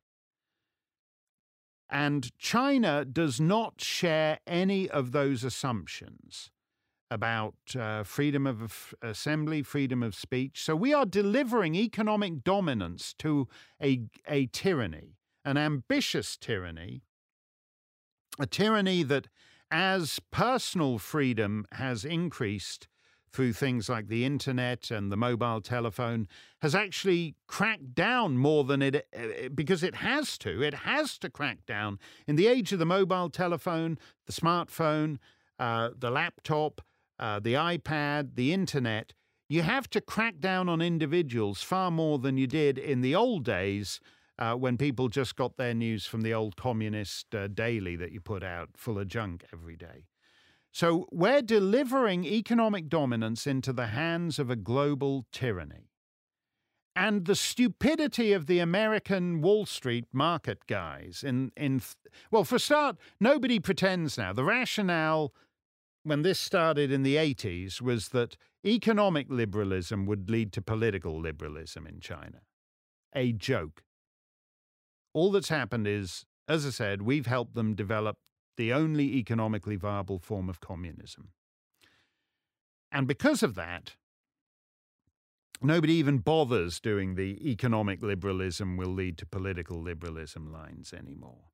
And China does not share any of those assumptions about freedom of assembly, freedom of speech. So we are delivering economic dominance to a tyranny, an ambitious tyranny, a tyranny that, as personal freedom has increased through things like the internet and the mobile telephone, has actually cracked down more than because it has to crack down. In the age of the mobile telephone, the smartphone, the laptop, the iPad, the internet, you have to crack down on individuals far more than you did in the old days when people just got their news from the old communist daily that you put out full of junk every day. So we're delivering economic dominance into the hands of a global tyranny. And the stupidity of the American Wall Street market guys well, for a start, nobody pretends now. The rationale when this started in the 80s was that economic liberalism would lead to political liberalism in China. A joke. All that's happened is, as I said, we've helped them develop the only economically viable form of communism. And because of that, nobody even bothers doing the economic liberalism will lead to political liberalism lines anymore.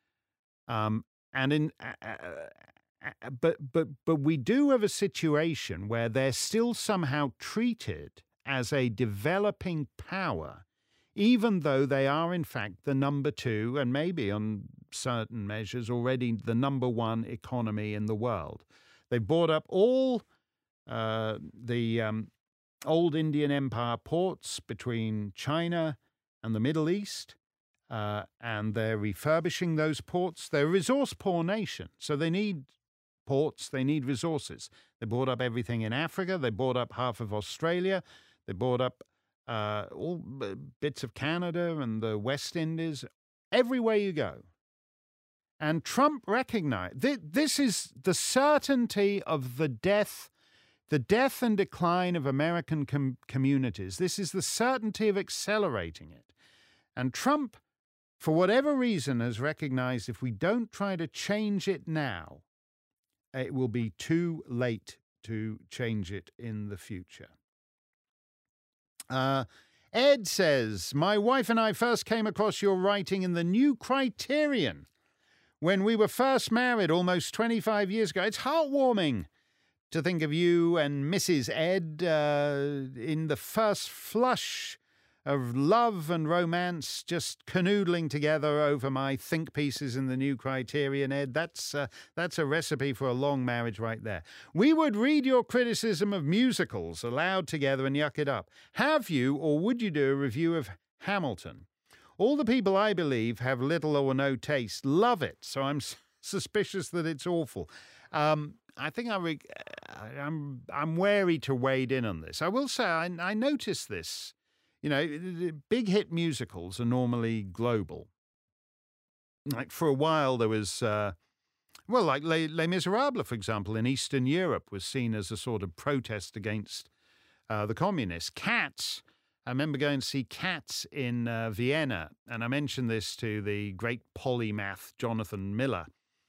But we do have a situation where they're still somehow treated as a developing power, even though they are, in fact, the number 2, and maybe on certain measures already the number 1 economy in the world. They bought up all the old Indian Empire ports between China and the Middle East, and they're refurbishing those ports. They're a resource-poor nation, so they need ports, they need resources. They bought up everything in Africa. They bought up half of Australia. They bought up all bits of Canada and the West Indies, everywhere you go. And Trump recognized this is the certainty of the death and decline of American communities. This is the certainty of accelerating it. And Trump, for whatever reason, has recognized if we don't try to change it now, it will be too late to change it in the future. Ed says, my wife and I first came across your writing in the New Criterion when we were first married almost 25 years ago. It's heartwarming to think of you and Mrs. Ed in the first flush of love and romance, just canoodling together over my think pieces in the New Criterion, Ed. That's a recipe for a long marriage right there. We would read your criticism of musicals aloud together and yuck it up. Have you, or would you do a review of Hamilton? All the people I believe have little or no taste love it, so I'm suspicious that it's awful. I think I'm wary to wade in on this. I will say I noticed this. You know, big hit musicals are normally global. Like for a while there was, like Les Miserables, for example, in Eastern Europe was seen as a sort of protest against the communists. Cats, I remember going to see Cats in Vienna, and I mentioned this to the great polymath Jonathan Miller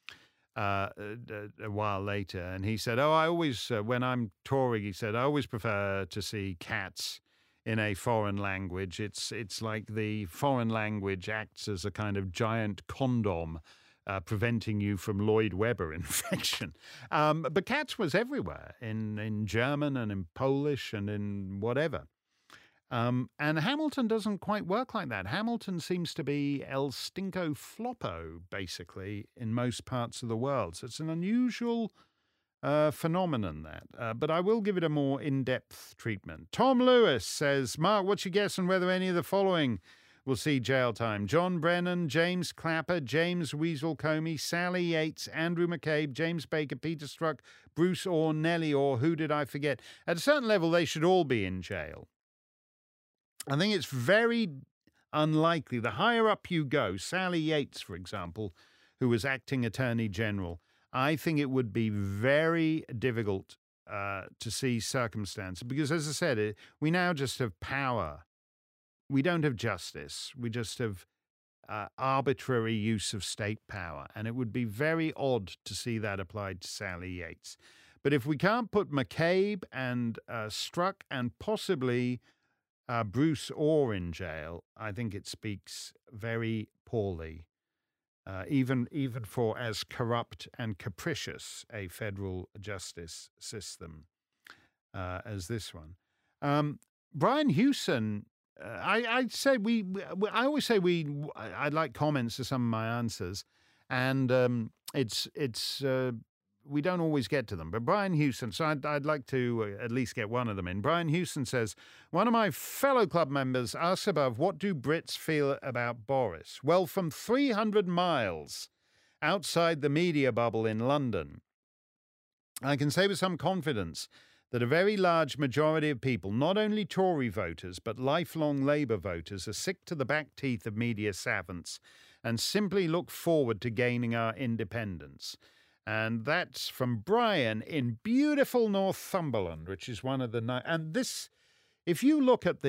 a while later, and he said, I always, when I'm touring, he said, I always prefer to see Cats in a foreign language. It's like the foreign language acts as a kind of giant condom, preventing you from Lloyd Webber infection. But Cats was everywhere, in German and in Polish and in whatever. And Hamilton doesn't quite work like that. Hamilton seems to be El Stinko Floppo, basically, in most parts of the world. So it's an unusual phenomenon, that. But I will give it a more in-depth treatment. Tom Lewis says, Mark, what's your guess on whether any of the following will see jail time? John Brennan, James Clapper, James Weasel Comey, Sally Yates, Andrew McCabe, James Baker, Peter Strzok, Bruce Orr, Nellie Orr, who did I forget? At a certain level, they should all be in jail. I think it's very unlikely. The higher up you go, Sally Yates, for example, who was acting Attorney General, I think it would be very difficult to see circumstances because, as I said, we now just have power. We don't have justice. We just have arbitrary use of state power. And it would be very odd to see that applied to Sally Yates. But if we can't put McCabe and Strzok and possibly Bruce Orr in jail, I think it speaks very poorly, even for as corrupt and capricious a federal justice system as this one. Brian Hewson, I'd say I always say I'd like comments to some of my answers, and it's we don't always get to them. But Brian Hewson, so I'd like to at least get one of them in. Brian Hewson says, one of my fellow club members asks above, what do Brits feel about Boris? Well, from 300 miles outside the media bubble in London, I can say with some confidence that a very large majority of people, not only Tory voters, but lifelong Labour voters, are sick to the back teeth of media savants and simply look forward to gaining our independence. And that's from Brian in beautiful Northumberland, which is one of the and this, if you look at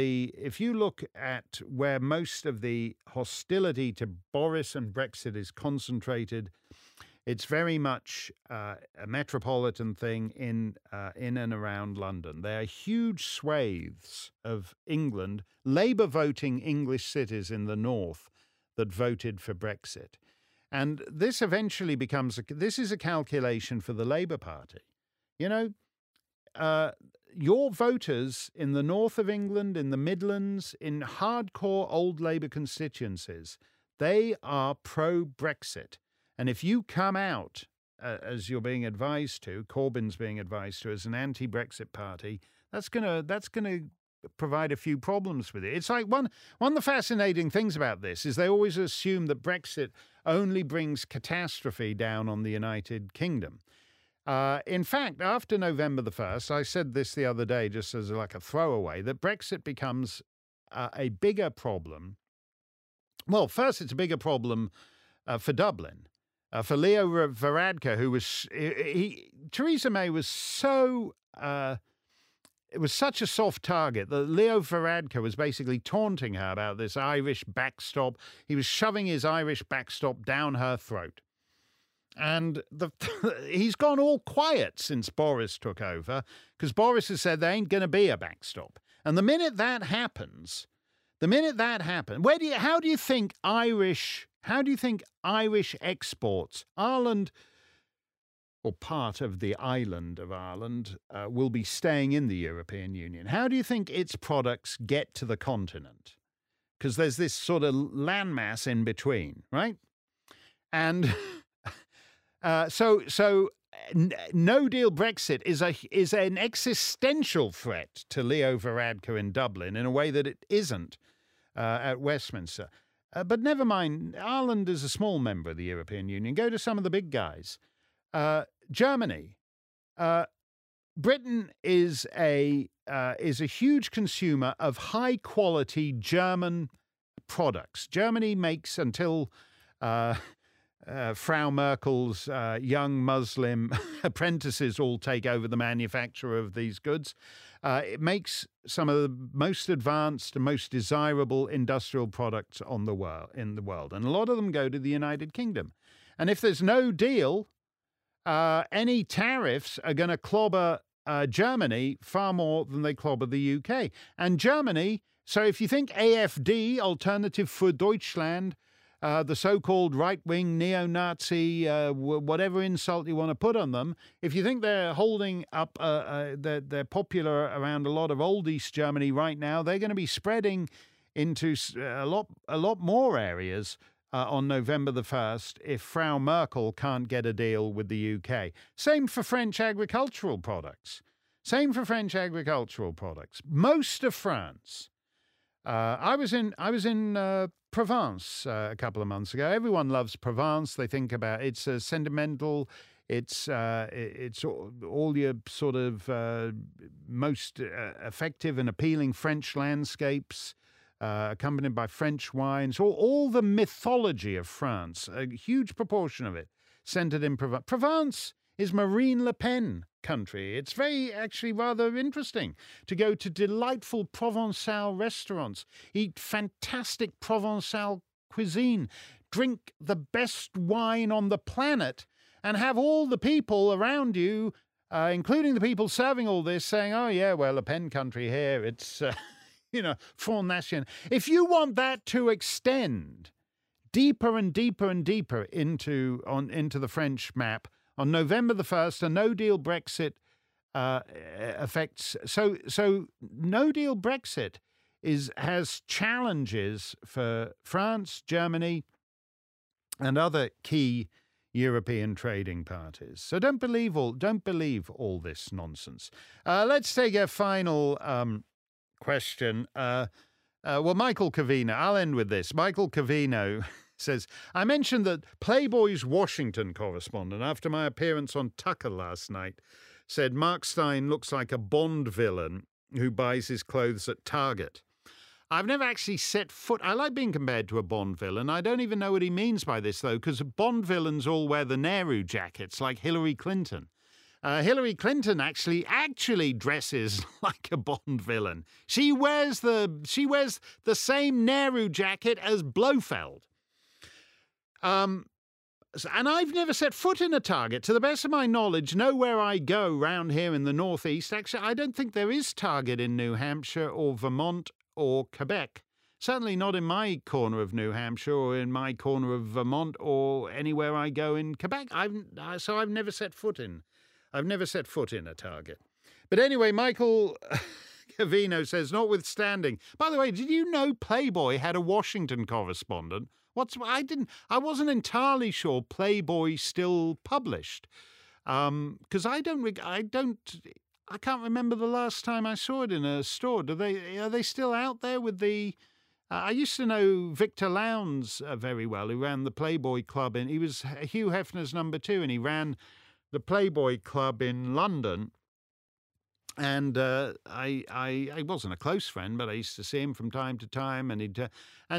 where most of the hostility to Boris and Brexit is concentrated, it's very much a metropolitan thing in and around London. There are huge swathes of England, Labour voting English cities in the north that voted for Brexit. And this eventually becomes, this is a calculation for the Labour Party. You know, your voters in the north of England, in the Midlands, in hardcore old Labour constituencies, they are pro-Brexit. And if you come out, as you're being advised to, Corbyn's being advised to, as an anti-Brexit party, that's gonna provide a few problems with it. It's like one of the fascinating things about this is they always assume that Brexit only brings catastrophe down on the United Kingdom. In fact, after November the 1st, I said this the other day just as like a throwaway, that Brexit becomes a bigger problem. Well, first, it's a bigger problem for Dublin. For Leo Varadkar, who was... Theresa May was so... it was such a soft target that Leo Varadkar was basically taunting her about this Irish backstop. He was shoving his Irish backstop down her throat. And he's gone all quiet since Boris took over, because Boris has said there ain't going to be a backstop. And the minute that happens, how do you think Irish exports, Ireland, or part of the island of Ireland, will be staying in the European Union? How do you think its products get to the continent? Because there's this sort of landmass in between, right? And so no-deal Brexit is an existential threat to Leo Varadkar in Dublin in a way that it isn't at Westminster. But never mind, Ireland is a small member of the European Union. Go to some of the big guys. Germany. Britain is a huge consumer of high quality German products. Germany makes, until Frau Merkel's young Muslim apprentices all take over the manufacture of these goods, it makes some of the most advanced and most desirable industrial products in the world. And a lot of them go to the United Kingdom. And if there's no deal, any tariffs are going to clobber Germany far more than they clobber the UK. And Germany, so if you think AfD, Alternative für Deutschland, the so-called right-wing neo-Nazi, whatever insult you want to put on them, if you think they're holding up, they're popular around a lot of old East Germany right now, they're going to be spreading into a lot more areas on November the 1st if Frau Merkel can't get a deal with the UK. Same for French agricultural products. Most of France. I was in Provence a couple of months ago. Everyone loves Provence. They think about it's sentimental. It's all your sort of most effective and appealing French landscapes, accompanied by French wines. All the mythology of France, a huge proportion of it centered in Provence. Provence is Marine Le Pen country. It's actually rather interesting to go to delightful Provençal restaurants, eat fantastic Provençal cuisine, drink the best wine on the planet, and have all the people around you, including the people serving all this, saying, oh yeah, well, Le Pen country here, it's, Front National. If you want that to extend deeper and deeper and deeper into the French map, on November the 1st, a no-deal Brexit affects. So no-deal Brexit has challenges for France, Germany, and other key European trading parties. So don't believe all this nonsense. Let's take a final question. Michael Cavino. I'll end with this. Michael Cavino says, I mentioned that Playboy's Washington correspondent, after my appearance on Tucker last night, said Mark Steyn looks like a Bond villain who buys his clothes at Target. I've never actually set foot. I like being compared to a Bond villain. I don't even know what he means by this, though, because Bond villains all wear the Nehru jackets like Hillary Clinton. Hillary Clinton actually dresses like a Bond villain. She wears the same Nehru jacket as Blofeld. And I've never set foot in a Target. To the best of my knowledge, nowhere I go round here in the Northeast, actually, I don't think there is Target in New Hampshire or Vermont or Quebec. Certainly not in my corner of New Hampshire or in my corner of Vermont or anywhere I go in Quebec. So I've never set foot in. I've never set foot in a Target. But anyway, Michael Cavino says, notwithstanding. By the way, did you know Playboy had a Washington correspondent? I wasn't entirely sure Playboy still published, because I can't remember the last time I saw it in a store. Are they still out there with the? I used to know Victor Lowndes very well, who ran the Playboy Club, and he was Hugh Hefner's number 2, and he ran the Playboy Club in London. And I wasn't a close friend, but I used to see him from time to time, and he'd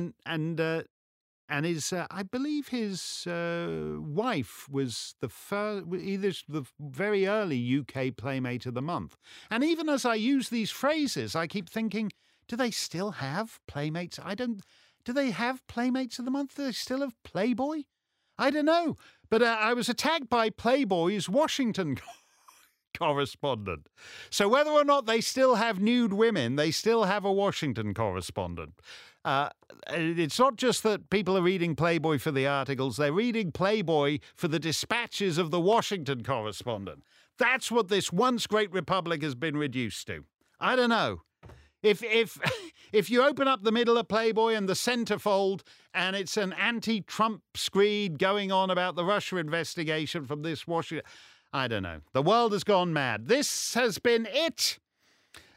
and his, I believe his wife was either the very early UK Playmate of the Month. And even as I use these phrases, I keep thinking, do they still have Playmates? Do they have Playmates of the Month? Do they still have Playboy? I don't know. But I was attacked by Playboy's Washington correspondent. So whether or not they still have nude women, they still have a Washington correspondent. It's not just that people are reading Playboy for the articles, they're reading Playboy for the dispatches of the Washington correspondent. That's what this once great republic has been reduced to. I don't know. If you open up the middle of Playboy and the centerfold and it's an anti-Trump screed going on about the Russia investigation from this Washington, I don't know. The world has gone mad. This has been it.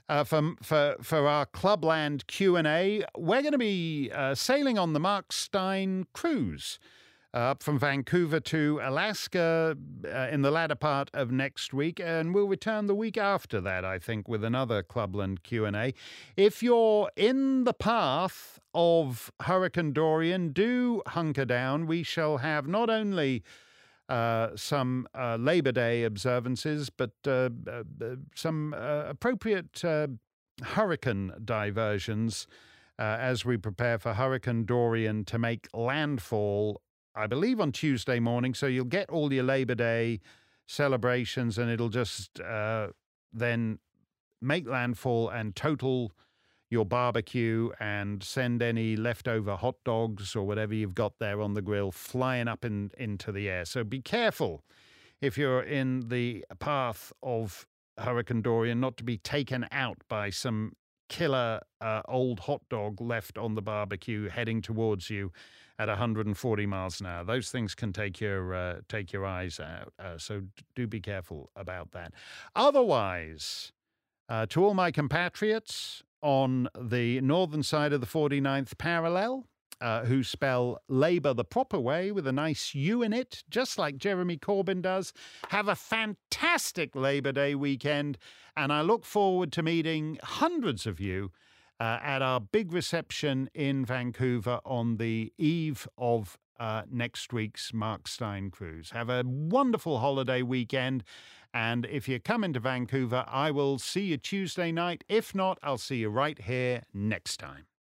For our Clubland Q&A. We're going to be sailing on the Mark Stein cruise up from Vancouver to Alaska in the latter part of next week, and we'll return the week after that, I think, with another Clubland Q&A. If you're in the path of Hurricane Dorian, do hunker down. We shall have not only some Labor Day observances, but some appropriate hurricane diversions as we prepare for Hurricane Dorian to make landfall, I believe, on Tuesday morning. So you'll get all your Labor Day celebrations, and it'll just then make landfall and total your barbecue and send any leftover hot dogs or whatever you've got there on the grill flying up into the air. So be careful if you're in the path of Hurricane Dorian not to be taken out by some killer old hot dog left on the barbecue heading towards you at 140 miles an hour. Those things can take your eyes out. So do be careful about that. Otherwise, to all my compatriots on the northern side of the 49th parallel, who spell Labour the proper way with a nice U in it, just like Jeremy Corbyn does, have a fantastic Labour Day weekend, and I look forward to meeting hundreds of you at our big reception in Vancouver on the eve of next week's Mark Stein cruise. Have a wonderful holiday weekend. And if you come into Vancouver, I will see you Tuesday night. If not, I'll see you right here next time.